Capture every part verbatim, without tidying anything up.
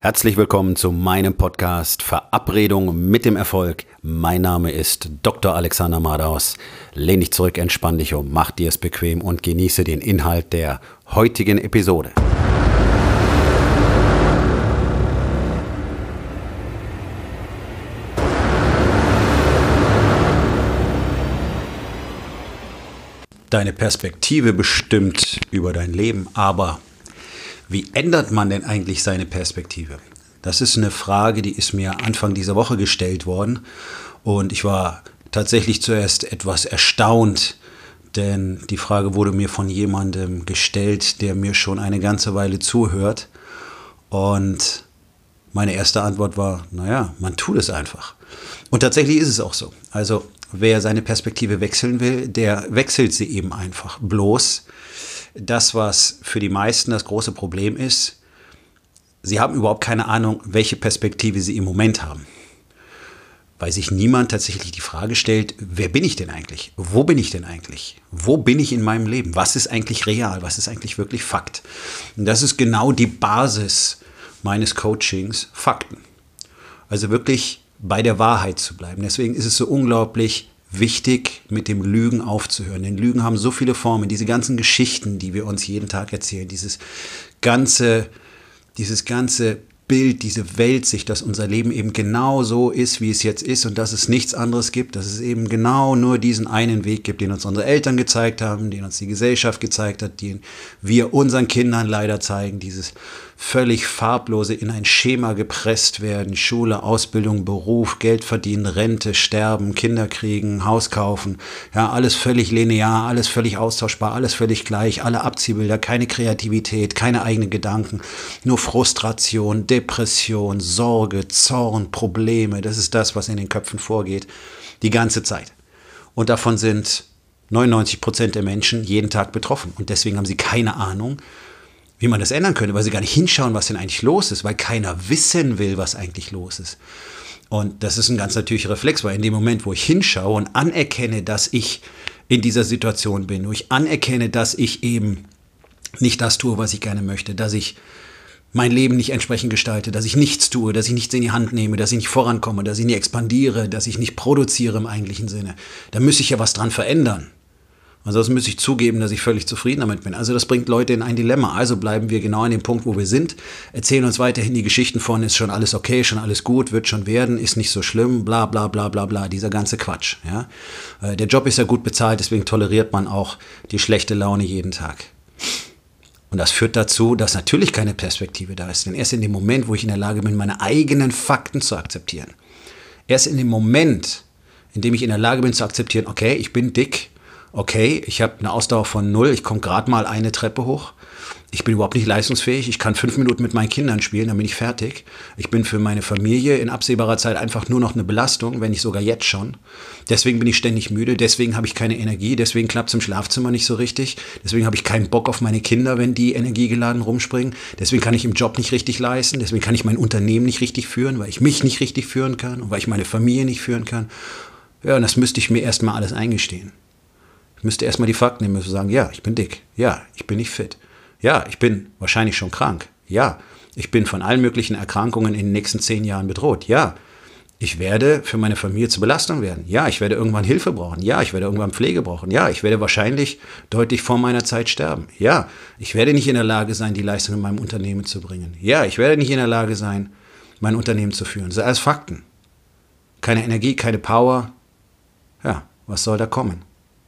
Herzlich willkommen zu meinem Podcast Verabredung mit dem Erfolg. Mein Name ist Doktor Alexander Madaus. Lehn dich zurück, entspann dich um, mach dir es bequem und genieße den Inhalt der heutigen Episode. Deine Perspektive bestimmt über dein Leben, aber wie ändert man denn eigentlich seine Perspektive? Das ist eine Frage, die ist mir Anfang dieser Woche gestellt worden und ich war tatsächlich zuerst etwas erstaunt, denn die Frage wurde mir von jemandem gestellt, der mir schon eine ganze Weile zuhört, und meine erste Antwort war, naja, man tut es einfach. Und tatsächlich ist es auch so. Also wer seine Perspektive wechseln will, der wechselt sie eben einfach. Bloß das, was für die meisten das große Problem ist, sie haben überhaupt keine Ahnung, welche Perspektive sie im Moment haben. Weil sich niemand tatsächlich die Frage stellt, wer bin ich denn eigentlich? Wo bin ich denn eigentlich? Wo bin ich in meinem Leben? Was ist eigentlich real? Was ist eigentlich wirklich Fakt? Und das ist genau die Basis meines Coachings, Fakten. Also wirklich bei der Wahrheit zu bleiben. Deswegen ist es so unglaublich wichtig, mit dem Lügen aufzuhören. Denn Lügen haben so viele Formen. Diese ganzen Geschichten, die wir uns jeden Tag erzählen, dieses ganze, dieses ganze Bild, diese Weltsicht, dass unser Leben eben genau so ist, wie es jetzt ist und dass es nichts anderes gibt, dass es eben genau nur diesen einen Weg gibt, den uns unsere Eltern gezeigt haben, den uns die Gesellschaft gezeigt hat, den wir unseren Kindern leider zeigen, dieses völlig farblose, in ein Schema gepresst werden, Schule, Ausbildung, Beruf, Geld verdienen, Rente, sterben, Kinder kriegen, Haus kaufen, ja, alles völlig linear, alles völlig austauschbar, alles völlig gleich, alle Abziehbilder, keine Kreativität, keine eigenen Gedanken, nur Frustration, Depression, Sorge, Zorn, Probleme, das ist das, was in den Köpfen vorgeht, die ganze Zeit. Und davon sind neunundneunzig Prozent der Menschen jeden Tag betroffen und deswegen haben sie keine Ahnung, wie man das ändern könnte, weil sie gar nicht hinschauen, was denn eigentlich los ist, weil keiner wissen will, was eigentlich los ist. Und das ist ein ganz natürlicher Reflex, weil in dem Moment, wo ich hinschaue und anerkenne, dass ich in dieser Situation bin, wo ich anerkenne, dass ich eben nicht das tue, was ich gerne möchte, dass ich mein Leben nicht entsprechend gestalte, dass ich nichts tue, dass ich nichts in die Hand nehme, dass ich nicht vorankomme, dass ich nicht expandiere, dass ich nicht produziere im eigentlichen Sinne, da müsste ich ja was dran verändern. Ansonsten müsste ich zugeben, dass ich völlig zufrieden damit bin. Also das bringt Leute in ein Dilemma. Also bleiben wir genau an dem Punkt, wo wir sind, erzählen uns weiterhin die Geschichten von, ist schon alles okay, schon alles gut, wird schon werden, ist nicht so schlimm, bla bla bla bla bla, dieser ganze Quatsch. Ja? Der Job ist ja gut bezahlt, deswegen toleriert man auch die schlechte Laune jeden Tag. Und das führt dazu, dass natürlich keine Perspektive da ist. Denn erst in dem Moment, wo ich in der Lage bin, meine eigenen Fakten zu akzeptieren, erst in dem Moment, in dem ich in der Lage bin zu akzeptieren, okay, ich bin dick, okay, ich habe eine Ausdauer von null, ich komme gerade mal eine Treppe hoch, ich bin überhaupt nicht leistungsfähig, ich kann fünf Minuten mit meinen Kindern spielen, dann bin ich fertig. Ich bin für meine Familie in absehbarer Zeit einfach nur noch eine Belastung, wenn nicht sogar jetzt schon. Deswegen bin ich ständig müde, deswegen habe ich keine Energie, deswegen klappt es im Schlafzimmer nicht so richtig, deswegen habe ich keinen Bock auf meine Kinder, wenn die energiegeladen rumspringen, deswegen kann ich im Job nicht richtig leisten, deswegen kann ich mein Unternehmen nicht richtig führen, weil ich mich nicht richtig führen kann und weil ich meine Familie nicht führen kann. Ja, und das müsste ich mir erstmal alles eingestehen. Ich müsste erstmal die Fakten nehmen und sagen, ja, ich bin dick, ja, ich bin nicht fit, ja, ich bin wahrscheinlich schon krank, ja, ich bin von allen möglichen Erkrankungen in den nächsten zehn Jahren bedroht, ja, ich werde für meine Familie zur Belastung werden, ja, ich werde irgendwann Hilfe brauchen, ja, ich werde irgendwann Pflege brauchen, ja, ich werde wahrscheinlich deutlich vor meiner Zeit sterben, ja, ich werde nicht in der Lage sein, die Leistung in meinem Unternehmen zu bringen, ja, ich werde nicht in der Lage sein, mein Unternehmen zu führen, das sind alles Fakten, keine Energie, keine Power, ja, was soll da kommen?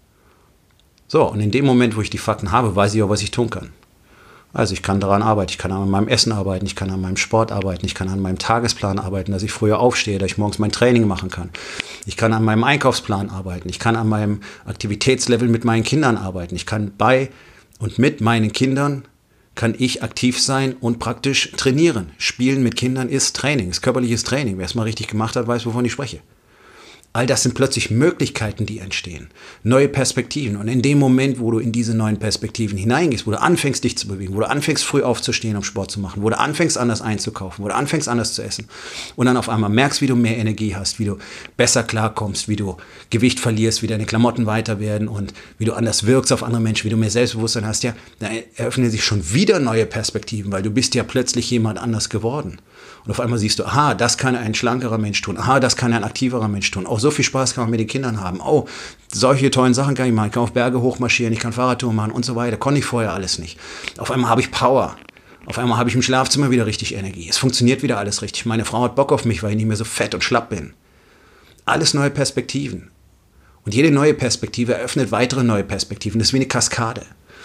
So, und in dem Moment, wo ich die Fakten habe, weiß ich auch, was ich tun kann. Also ich kann daran arbeiten, ich kann an meinem Essen arbeiten, ich kann an meinem Sport arbeiten, ich kann an meinem Tagesplan arbeiten, dass ich früher aufstehe, dass ich morgens mein Training machen kann. Ich kann an meinem Einkaufsplan arbeiten, ich kann an meinem Aktivitätslevel mit meinen Kindern arbeiten. Ich kann bei und mit meinen Kindern, kann ich aktiv sein und praktisch trainieren. Spielen mit Kindern ist Training, ist körperliches Training. Wer es mal richtig gemacht hat, weiß, wovon ich spreche. All das sind plötzlich Möglichkeiten, die entstehen. Neue Perspektiven. Und in dem Moment, wo du in diese neuen Perspektiven hineingehst, wo du anfängst, dich zu bewegen, wo du anfängst, früh aufzustehen, um Sport zu machen, wo du anfängst, anders einzukaufen, wo du anfängst, anders zu essen und dann auf einmal merkst, wie du mehr Energie hast, wie du besser klarkommst, wie du Gewicht verlierst, wie deine Klamotten weiter werden und wie du anders wirkst auf andere Menschen, wie du mehr Selbstbewusstsein hast, ja, da eröffnen sich schon wieder neue Perspektiven, weil du bist ja plötzlich jemand anders geworden. Und auf einmal siehst du, aha, das kann ein schlankerer Mensch tun. Aha, das kann ein aktiverer Mensch tun. Oh, so viel Spaß kann man mit den Kindern haben. Oh, solche tollen Sachen kann ich machen. Ich kann auf Berge hochmarschieren, ich kann Fahrradtouren machen und so weiter. Konnte ich vorher alles nicht. Auf einmal habe ich Power. Auf einmal habe ich im Schlafzimmer wieder richtig Energie. Es funktioniert wieder alles richtig. Meine Frau hat Bock auf mich, weil ich nicht mehr so fett und schlapp bin. Alles neue Perspektiven. Und jede neue Perspektive eröffnet weitere neue Perspektiven. Das ist wie eine Kaskade.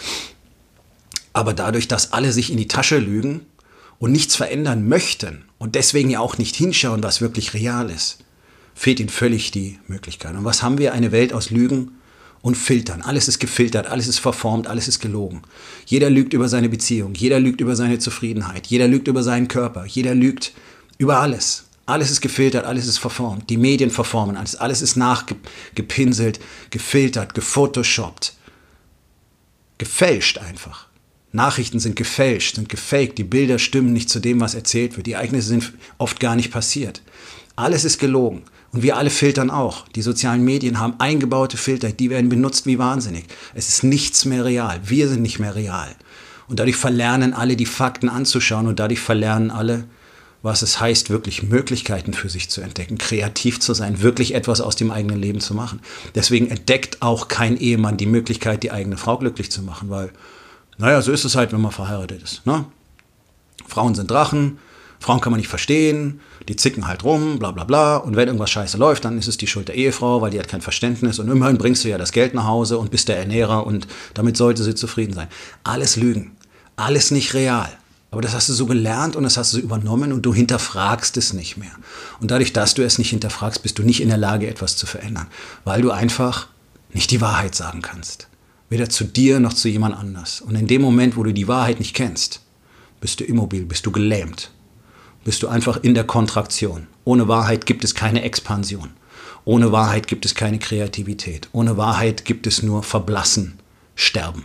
Aber dadurch, dass alle sich in die Tasche lügen und nichts verändern möchten und deswegen ja auch nicht hinschauen, was wirklich real ist, fehlt ihnen völlig die Möglichkeit. Und was haben wir? Eine Welt aus Lügen und Filtern. Alles ist gefiltert, alles ist verformt, alles ist gelogen. Jeder lügt über seine Beziehung, jeder lügt über seine Zufriedenheit, jeder lügt über seinen Körper, jeder lügt über alles. Alles ist gefiltert, alles ist verformt. Die Medien verformen alles, alles ist nachgepinselt, gefiltert, gefotoshoppt, gefälscht einfach. Nachrichten sind gefälscht, sind gefaked, die Bilder stimmen nicht zu dem, was erzählt wird. Die Ereignisse sind oft gar nicht passiert. Alles ist gelogen. Und wir alle filtern auch. Die sozialen Medien haben eingebaute Filter, die werden benutzt wie wahnsinnig. Es ist nichts mehr real. Wir sind nicht mehr real. Und dadurch verlernen alle, die Fakten anzuschauen und dadurch verlernen alle, was es heißt, wirklich Möglichkeiten für sich zu entdecken, kreativ zu sein, wirklich etwas aus dem eigenen Leben zu machen. Deswegen entdeckt auch kein Ehemann die Möglichkeit, die eigene Frau glücklich zu machen, weil naja, so ist es halt, wenn man verheiratet ist. Ne? Frauen sind Drachen, Frauen kann man nicht verstehen, die zicken halt rum, bla bla bla. Und wenn irgendwas scheiße läuft, dann ist es die Schuld der Ehefrau, weil die hat kein Verständnis. Und immerhin bringst du ja das Geld nach Hause und bist der Ernährer und damit sollte sie zufrieden sein. Alles Lügen, alles nicht real. Aber das hast du so gelernt und das hast du so übernommen und du hinterfragst es nicht mehr. Und dadurch, dass du es nicht hinterfragst, bist du nicht in der Lage, etwas zu verändern. Weil du einfach nicht die Wahrheit sagen kannst. Weder zu dir noch zu jemand anders. Und in dem Moment, wo du die Wahrheit nicht kennst, bist du immobil, bist du gelähmt. Bist du einfach in der Kontraktion. Ohne Wahrheit gibt es keine Expansion. Ohne Wahrheit gibt es keine Kreativität. Ohne Wahrheit gibt es nur Verblassen, Sterben.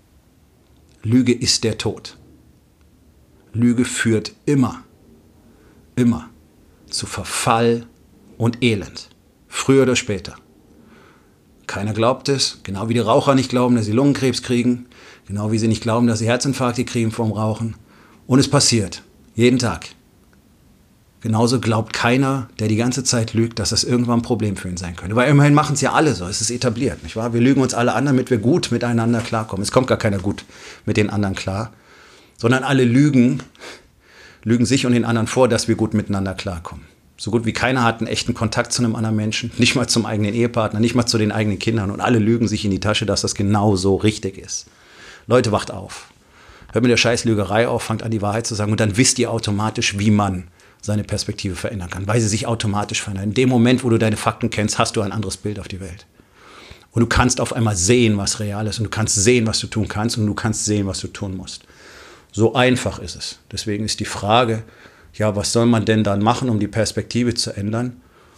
Lüge ist der Tod. Lüge führt immer, immer zu Verfall und Elend. Früher oder später. Keiner glaubt es, genau wie die Raucher nicht glauben, dass sie Lungenkrebs kriegen, genau wie sie nicht glauben, dass sie Herzinfarkte kriegen vom Rauchen. Und es passiert, jeden Tag. Genauso glaubt keiner, der die ganze Zeit lügt, dass das irgendwann ein Problem für ihn sein könnte. Weil immerhin machen es ja alle so, es ist etabliert, nicht wahr? Wir lügen uns alle an, damit wir gut miteinander klarkommen. Es kommt gar keiner gut mit den anderen klar, sondern alle lügen, lügen sich und den anderen vor, dass wir gut miteinander klarkommen. So gut wie keiner hat einen echten Kontakt zu einem anderen Menschen, nicht mal zum eigenen Ehepartner, nicht mal zu den eigenen Kindern. Und alle lügen sich in die Tasche, dass das genau so richtig ist. Leute, wacht auf. Hört mit der Scheißlügerei auf, fangt an, die Wahrheit zu sagen. Und dann wisst ihr automatisch, wie man seine Perspektive verändern kann. Weil sie sich automatisch verändern. In dem Moment, wo du deine Fakten kennst, hast du ein anderes Bild auf die Welt. Und du kannst auf einmal sehen, was real ist. Und du kannst sehen, was du tun kannst. Und du kannst sehen, was du tun musst. So einfach ist es. Deswegen ist die Frage, ja, was soll man denn dann machen, um die Perspektive zu ändern?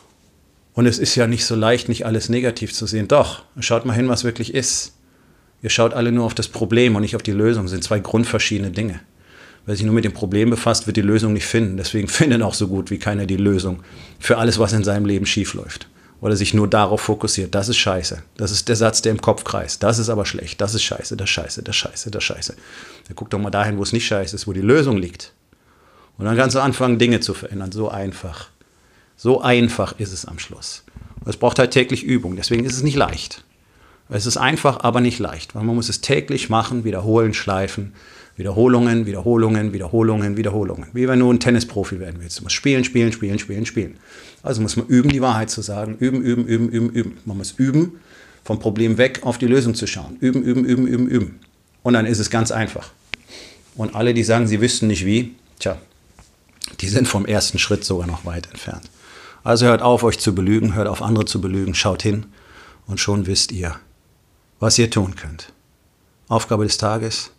Und es ist ja nicht so leicht, nicht alles negativ zu sehen. Doch, schaut mal hin, was wirklich ist. Ihr schaut alle nur auf das Problem und nicht auf die Lösung. Das sind zwei grundverschiedene Dinge. Wer sich nur mit dem Problem befasst, wird die Lösung nicht finden. Deswegen findet auch so gut wie keiner die Lösung für alles, was in seinem Leben schief läuft. Weil er sich nur darauf fokussiert. Das ist scheiße. Das ist der Satz, der im Kopf kreist. Das ist aber schlecht. Das ist scheiße, das ist scheiße, das ist scheiße, das ist scheiße. Dann guck doch mal dahin, wo es nicht scheiße ist, wo die Lösung liegt. Und dann kannst du anfangen, Dinge zu verändern. So einfach. So einfach ist es am Schluss. Und es braucht halt täglich Übung. Deswegen ist es nicht leicht. Es ist einfach, aber nicht leicht. Weil man muss es täglich machen, wiederholen, schleifen. Wiederholungen, Wiederholungen, Wiederholungen, Wiederholungen. Wie wenn du ein Tennisprofi werden willst. Du musst spielen, spielen, spielen, spielen, spielen. Also muss man üben, die Wahrheit zu sagen. Üben, üben, üben, üben, üben. Man muss üben, vom Problem weg auf die Lösung zu schauen. Üben, üben, üben, üben, üben. Und dann ist es ganz einfach. Und alle, die sagen, sie wüssten nicht wie, tja, die sind vom ersten Schritt sogar noch weit entfernt. Also hört auf, euch zu belügen, hört auf, andere zu belügen, schaut hin und schon wisst ihr, was ihr tun könnt. Aufgabe des Tages: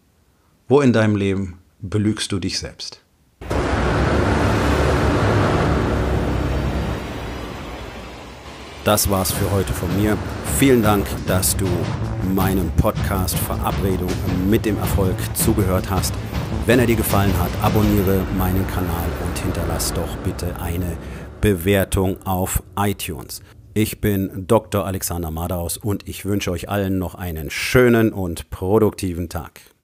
Wo in deinem Leben belügst du dich selbst? Das war's für heute von mir. Vielen Dank, dass du meinem Podcast Verabredung mit dem Erfolg zugehört hast. Wenn er dir gefallen hat, abonniere meinen Kanal und hinterlass doch bitte eine Bewertung auf iTunes. Ich bin Doktor Alexander Madaus und ich wünsche euch allen noch einen schönen und produktiven Tag.